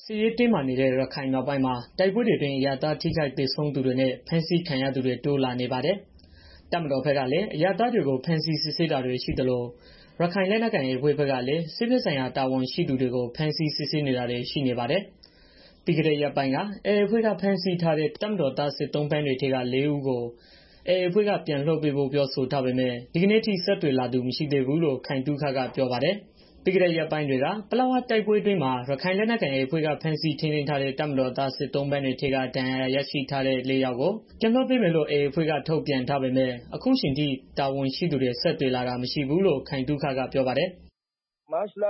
စစ်ရေးတင်းမာနေတဲ့ရခိုင်မြောက်ပိုင်းမှာတိုက်ပွဲတွေအတွင်းအရပ်သားထိခိုက်သေဆုံးသူတွေနဲ့ဖမ်းဆီးခံရသူတွေတိုးလာနေပါတယ်။တပ်မတော်ဘက်ကလည်းအရပ်သားတွေကိုဖမ်းဆီးစစ်ဆေးတာတွေရှိသလိုရခိုင်လက်နက်ကိုင် AA အဖွဲ့ဘက်ကလည်းစစ်ဖက်ဆိုင်ရာတာဝန်ရှိသူတွေကိုဖမ်းဆီးစစ်ဆေးနေတာတွေရှိနေပါတယ်။ပြီးခဲ့တဲ့ရက်ပိုင်းက AA အဖွဲ့ကဖမ်းဆီးထားတဲ့တပ်မတော်သားစစ်သုံးပန်းတွေထဲက ၄ ဦးကို AA အဖွဲ့ကပြန်လွှတ်ပေးဖို့ပြောဆိုထားပေမဲ့ဒီကနေ့ထိဆက်သွယ်လာသူမရှိသေးဘူးလို့ ခိုင်သုခကပြောပါတယ်။ ပြီးခဲ့တဲ့ရက်ပိုင်းတွေက ပလက်ဝတိုက်ပွဲအတွင်းမှာရခိုင်လက်နက်ကိုင် AA အဖွဲ့ကဖမ်းဆီးထိန်းသိမ်းထားတဲ့တပ်မတော်သားစစ်သုံးပန်းတွေထဲကဒဏ်ရာရရှိထားတဲ့ ၄ ယောက်ကို ပြန်လွှတ်ပေးမယ်လို့ AA အဖွဲ့ကထုတ်ပြန်ထားပေမဲ့ အခုချိန်ထိတာဝန်ရှိသူတွေဆက်သွယ်လာတာမရှိဘူးလို့ ခိုင်သုခကပြောပါတယ်။ "မတ်လ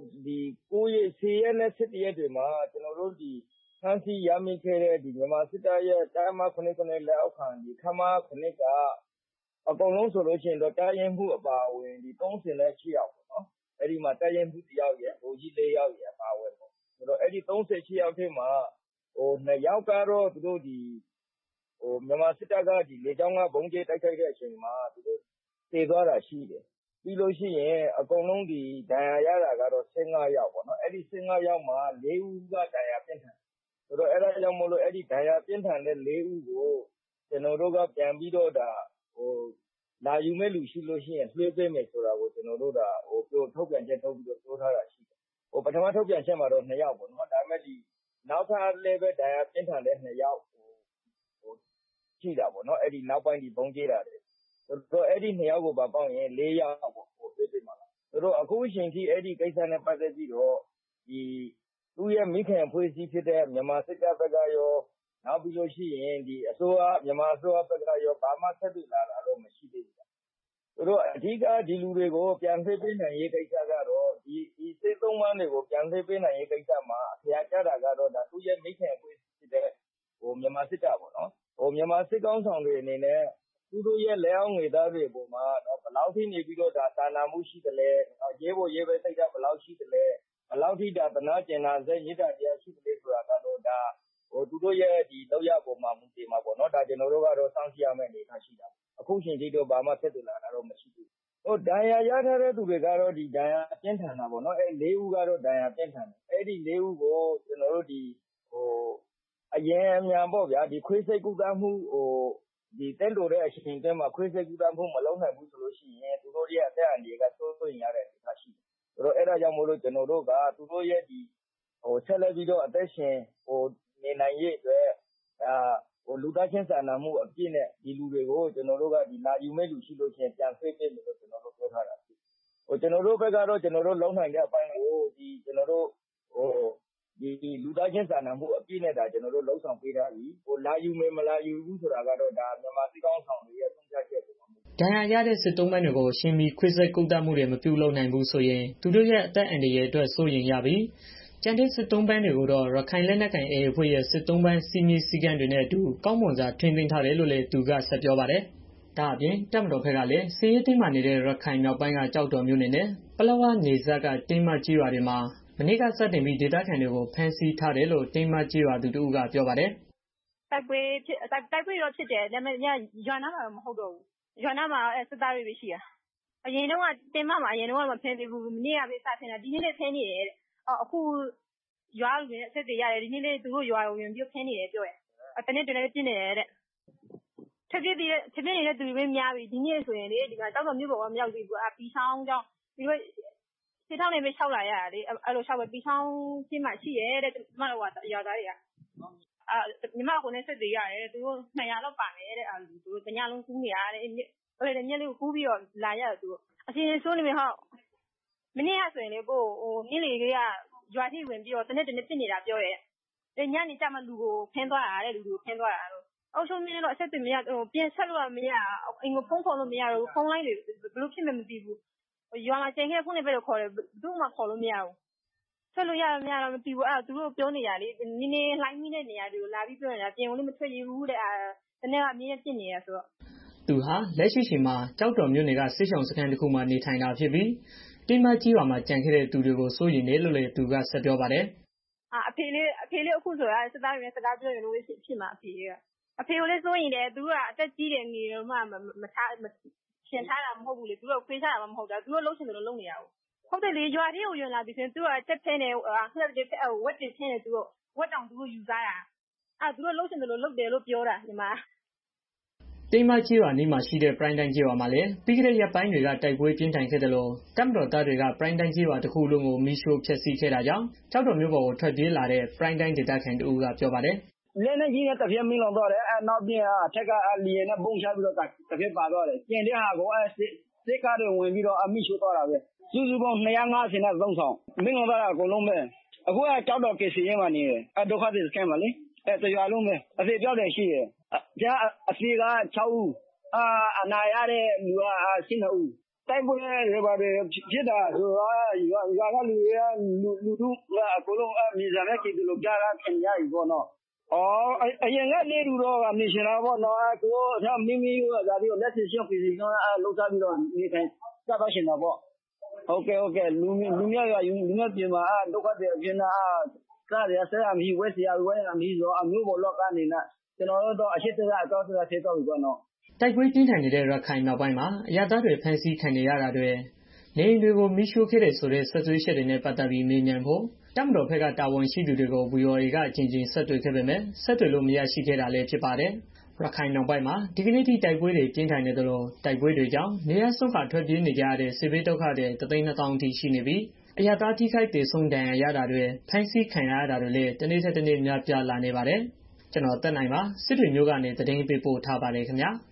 9 ရက် 10 ရက်နဲ့ 11 ရက်တွေမှာ ကျနော်တို့ဖမ်းဆီးရမိခဲ့တဲ့ မြန်မာစစ်တပ်ရဲ့ တပ်မ ၇ လက်အောက်ခံ ခမရ အကုန်လုံးဆိုလို့ရှိရင်တော့ တပ်ရင်းမှူးအပါအဝင် 38 ယောက်ပေါ့နော်။ အဲဒီမှာ တပ်ရင်းမှူးတစ်ယောက်ရယ် ဗိုလ်ကြီး 4 ယောက်ရယ် အပါအဝင်ပေါ့။ အဲဒီ 38 ယောက်ထဲမှာ 2 ယောက်ကတော့ မြန်မာစစ်တပ်က လေကြောင်းက ဗုံးကြဲတိုက်ခိုက်တဲ့အချိန်မှာ သေသွားတာရှိတယ်။ ပြီးလို့ရှိရင် အကုန်လုံးဒဏ်ရာရတာကတော့ 15 ယောက်ပေါ့နော်။ အဲဒီ 15 ယောက်မှာ ၄ ဦးက ဒဏ်ရာပြင်းထန်တယ်။ ဆိုတော့ အဲဒါကြောင့်မို့လို့ အဲဒီဒဏ်ရာပြင်းထန်တဲ့ ၄ ဦးကို ကျနော်တို့က ပြန်ပြီးတော့ လာယူမယ့်လူရှိလို့ရှိရင် လွှဲပေးမယ်ဆိုတာကို ကျနော်တို့ ထုတ်ပြန်ချက်ထုတ်ပြီးတော့ ပြောထားတာရှိတယ်။ ပထမထုတ်ပြန်ချက်မှာတော့ 2 ယောက်ပေါ့နော်။ ဒါပေမဲ့ နောက်ထပ်လည်းပဲ ဒဏ်ရာပြင်းထန်တဲ့ 2 ယောက်ရှိတာပေါ့နော်။ အဲဒီနောက်ပိုင်း ဗုံးကြဲတာတွေဆိုတော့ အဲဒီ 2 ယောက်ကိုပါပေါင်းရင် 4 ယောက်ပေါ့။ လွှတ်ပေးမှာပါ။ ဆိုတော့ အခုအချိန်ထိ အဲဒီကိစ္စနဲ့ ပတ်သတ်ပြီးတော့ သူ့ရဲ့မိခင်အဖွဲ့အစည်းဖြစ်တဲ့ မြန်မာစစ်တပ်ဘက်ကရော နောက်ပြီးတော့ မြန်မာအစိုးရဘက်ကရော ဘာမှဆက်သွယ်လာတာတော့ မရှိသေးဘူး။ ဆိုတော့ အဓိက ဒီလူတွေကို ပြန်လွှတ်ပေးနိုင်ရေးကိစ္စကတော့ ဒီစစ်သုံ့ပန်းတွေကို ပြန်လွှတ်ပေးနိုင်ရေးကိစ္စမှာ အခရာကျတာကတော့ သူ့ရဲ့မိခင်အဖွဲ့အစည်းဖြစ်တဲ့ မြန်မာစစ်တပ်ပေါ့နော်။ မြန်မာစစ်ခေါင်းဆောင်တွေအနေနဲ့ သူတို့ရဲ့လက်အောက်ငယ်သားတွေအပေါ်မှာ ဘယ်လောက်ထိနေပြီးတော့ စာနာမှုရှိသလဲ။ ရဲဘော်ရဲဘက်စိတ်ဓာတ်ဘယ်လောက်ရှိသလဲ။ ဘယ်လောက်ထိ သနားကျင်နာစိတ် မေတ္တာတရားရှိသလဲဆိုတာကတော့ သူတို့ရဲ့လုပ်ရပ်အပေါ်မှာ မူတည်မှာပေါ့နော်။ ကျနော်တို့ကတော့ စောင့်ကြည့်ရမယ့်အနေအထားရှိတာပေါ့။ အခုအချိန်ထိတော့ ဘာမှဆက်သွယ်လာတာတော့ မရှိသေးဘူး။ ဒဏ်ရာရထားတဲ့သူတွေကတော့ ဒဏ်ရာပြင်းထန်တာပေါ့နော်။ ၄ ဦးကတော့ ဒဏ်ရာပြင်းထန်တယ်။ အဲဒီ ၄ ဦးကို ကျနော်တို့ အလျင်အမြန်ပေါ့ဗျာ ခွဲစိတ်ကုသမှု သင့်တော်တဲ့အချိန်အတွင်းမှာ ခွဲစိတ်ကုသမှု မလုပ်နိုင်ဘူးဆိုလို့ရှိရင် သူတို့ရဲ့ အသက်အန္တရာယ်က စိုးရိမ်ရတဲ့အနေအထားရှိတယ်။ အဲဒါကြောင့်မို့လို့ ကျနော်တို့က သူတို့ရဲ့ ဆက်လက်ပြီးတော့ အသက်ရှင်နေနိုင်ရေးအတွက် လူသားချင်းစာနာမှုအပြည့်နဲ့ ဒီလူတွေကို လာယူမယ့်လူရှိလို့ရှိရင် ပြန်လွှတ်ပေးမယ်လို့ ကျနော်တို့ ပြောထားတာရှိတယ်။ ကျနော်တို့ဘက်ကတော့ ကျနော်တို့လုပ်နိုင်တဲ့အပိုင်းကို လူသားချင်းစာနာမှုအပြည့်နဲ့ လုပ်ဆောင်ပေးထားပြီ။ လာယူမယ် မလာယူဘူးဆိုတာကတော့ မြန်မာစစ်ခေါင်းဆောင်တွေရဲ့ ဆုံးဖြတ်ချက်အပေါ်မှာဒဏ်ရာရတဲ့စစ်သုံ့ပန်းတွေကိုအချိန်မီခွဲစိတ်ကုသမှုတွေမပြုလုပ်နိုင်ဘူးဆိုရင် သူတို့ရဲ့အသက်အန္တရာယ်အတွက်စိုးရိမ်ရပြီး ကျန်တဲ့စစ်သုံ့ပန်းတွေကိုတော့ ရခိုင်လက်နက်ကိုင် AA အဖွဲ့ရဲ့စစ်သုံ့ပန်းစည်းမျဉ်းစည်းကမ်းတွေနဲ့အတူ ကောင်းမွန်စွာထိန်းသိမ်းထားတယ်လို့လည်း သူကဆက်ပြောပါတယ်။ ဒါအပြင့် တပ်မတော်ဘက်ကလည်း စစ်ရေးတင်းမာနေတဲ့ ရခိုင်မြောက်ပိုင်းက ကျောက်တော်မြို့နယ်နဲ့ ပလက်ဝနယ်စပ်က တင်းမကျေးရွာတွေမှာ မနေ့ကစတင်ပြီး ဒေသခံတွေကို ဖမ်းဆီးထားတယ်လို့ တင်းမကျေးရွာသူတစ်ဦးကပြောပါတယ်။ "တိုက်ပွဲတော့ဖြစ်တယ်။ ဒါပေမဲ့ ရွာနားမှာတော့ မဟုတ်တော့ဘူး။ ရွာနားမှာ စစ်သားတွေပဲရှိတာ။ တင်းမမှာ အရင်တုန်းက မဖမ်းသေးဘူး။ မနေ့ကပဲ စဖမ်းတာ။ ဒီနေ့လည်း ဖမ်းနေတယ်တဲ့။ အခုရွာကလူတွေနဲ့ အဆက်အသွယ်ရတယ်။ ဒီနေ့လည်း သူတို့ရွာကို ဝင်ပြီးတော့ ဖမ်းနေတယ်ပြောတယ်။ သေနတ်တွေနဲ့လည်း ပစ်နေတယ်တဲ့။ ထွက်ပြေးနေတဲ့သူတွေပဲများပြီ။ ဒီနေ့ဆိုရင်လေ ကျောက်တော်မြို့ပေါ်ကို မရောက်သေးဘူး။ ပီချောင်းကြောင့် သူတို့ ခြေထောက်နဲ့ပဲ လျှောက်လာရတာလေ။ ပီချောင်းဘက်မှာရှိတယ်တဲ့ ကျမတို့ ရွာသားတွေက ညီမအကိုနဲ့ ဆက်သွယ်ရတယ်တဲ့။ သူတို့ 200 လောက်ပါတယ်တဲ့။ တစ်ညလုံးကူးနေတာတဲ့။ မြက်လေးကို ကူးပြီးတော့ လာကြတာသူတို့။ အခြေအနေဆိုးနေပြီ။ မနေ့ကဆိုရင်လေ နေ့လယ်ကတည်းက ရွာထဲဝင်ပြီးတော့ သေနတ်တွေနဲ့ ပစ်နေတာပြောတယ်။ ညနေကျမှ လူတွေကို ဖမ်းသွားတာတဲ့။ အုပ်ချုပ်ရေးနဲ့တော့ အဆက်အသွယ်မရဘူး။ ပြန်ဆက်လို့ကမရဘူး။ အိမ်ကိုဖုန်းခေါ်လို့မရဘူး။ ဖုန်းလိုင်းတွေ ဘယ်လိုဖြစ်မှန်းမသိဘူး။ ရွာမှာကျန်ခဲ့တဲ့ ဖုန်းနံပါတ်တွေခေါ်တယ်။ ဘယ်သူ့ကိုမှ ခေါ်လို့မရဘူး။ ဆက်လို့ရလား မရလားမသိဘူး။ သူတို့ပြောနေတာလေ နည်းနည်းလှမ်းတဲ့နေရာတွေကို လာပြီးပြောနေတာ။ အပြင်ကိုလည်း မထွက်ရဲဘူးတဲ့။ သေနတ်က အမြဲတမ်းပစ်နေတာဆိုတော့။ " သူဟာ လက်ရှိအချိန်မှာ ကျောက်တော်မြို့နယ်က စစ်ရှောင်စခန်းတစ်ခုမှာ နေထိုင်တာဖြစ်ပြီး တင်းမကျေးရွာမှာ ကျန်ခဲ့တဲ့သူတွေကို စိုးရိမ်တယ်လို့လည်း သူကဆက်ပြောပါတယ်။ "အဖေလေးအခုဆိုတာ စစ်သားတွေနဲ့ စကားပြောရင်လိုပဲဖြစ်မှာ အဖေကိုလည်း စိုးရိမ်တယ်။ သူတို့က အသက်ကြီးတယ် ငယ်တယ်ဆိုပြီးတော့မှ ချန်ထားတာမဟုတ်ဘူးလေ။ သူတို့ကို ခွဲထားတာမှမဟုတ်တာ။ သူတို့လုပ်ချင်သလို လုပ်နေတာကိုဟုတ်တယ်လေရွာထဲကိုဝင်လာပြီဆိုရင်သူကတက်ဖဲနေငှက်တွေဝက်တွေဖဲနေသူတို့ဝက်တောင်သူတို့ယူစားတာသူတို့လှုပ်ရှင်တယ်လို့လှုပ်တယ်လို့ပြောတာဒီမှာတိမ်မကျေးရွာနီးမှာရှိတဲ့ပရိုင်းတိုင်းကျေးရွာမှာလည်းပြီးခဲ့တဲ့ရက်ပိုင်းတွေကတိုက်ပွဲပြင်းထန်ခဲ့တယ်လို့တပ်မတော်သားတွေကပရိုင်းတိုင်းကျေးရွာတစ်ခုလုံးကိုမီးရှို့ဖျက်ဆီးခဲ့တာကြောင့်ကျောက်တော်မြို့ပေါ်ကိုထွက်ပြေးလာတဲ့ပရိုင်းတိုင်းဒေသခံတူကပြောပါတယ်။လက်နဲ့ကြီးနဲ့တစ်ပြက်မင်းလောင်တော့တယ်နောက်ပြင်အထက်ကလီရင်နဲ့ပုံချပြီးတော့တစ်ပြက်ပါတော့တယ်ကျင်တဲ့ဟာကိုစစ်ကားတွေဝင်ပြီးတော့အမိရှို့တော့တာပဲစုစုပေါင်း253ဆောင်မင်းလောင်တော့တာအကုန်လုံးပဲအခုကကျောက်တော်ကေစီရင်မှာနေတယ်ဒုက္ခသည်စခန်းမှာလေတရွာလုံးပဲအသေးပြောက်တယ်ရှိတယ်အစီက6ဦးအနာရတဲ့လူက12ဦးတိုက်ပွဲတွေပါတယ်ဖြစ်တာဆိုတော့ရွာကလူတွေကလူထုကအကုန်လုံးမြေစာနဲ့ကြည့်လို့ကြားတာခင်ရပြီပေါ့နော်အရင်ကနေလူတော့နေရှင်တာပေါ့နော်ကိုမိမိကဒါတွေကိုလက်ရှိရှင်းပြီးတော့လောက်စားပြီးတော့နေထိုင်စတော့ရှင်တာပေါ့ဟုတ်ကဲ့လူမျိုးရွာလူမျိုးပြင်မှာဒုက္ခတွေအပြင်စားရဆရာမီဝက်စရာဝဲမီဆိုအမျိုးပေါ်လောက်ကနေနဲ့ကျွန်တော်တို့အရှိတကအတော့ဖြစ်တော့ပြီပေါ့နော်တိုက်ပွဲပြင်းထန်နေတဲ့ရခိုင်မြောက်ပိုင်းမှာအရသားတွေဖမ်းဆီးခံနေရတာတွေနေအိမ်တွေကိုမီးရှို့ခဲ့တဲ့ဆိုတဲ့ဆက်သွေးချက်တွေနဲ့ပတ်သက်ပြီးမေးမြန်းဖို့တပ်မတော်ဘက်ကတာဝန်ရှိသူတွေကို VOA ကအကြိမ်ဆက်သွယ်ခဲ့ပေမဲ့ဆက်သွယ်လို့မရရှိခဲ့တာလည်းဖြစ်ပါတယ်ရခိုင်မြောက်ပိုင်းမှာဒီကနေ့ထိတိုက်ပွဲတွေပြင်းထန်နေသလိုတိုက်ပွဲတွေကြောင့်နေရဆုံးခါထွက်ပြေးနေကြရတဲ့စစ်ဘေးဒုက္ခတွေ1,200,000ထိရှိနေပြီးအရသားထိခိုက်ဒေဆုံးဒဏ်ရာရတာတွေဖမ်းဆီးခံရတာတွေလည်းတနေ့ထက်တနေ့များပြားလာနေပါတယ်ကျွန်တော်တက်နိုင်ပါစစ်တွေမျိုးကနေသတင်းပေးပို့ထားပါတယ်ခင်ဗျာ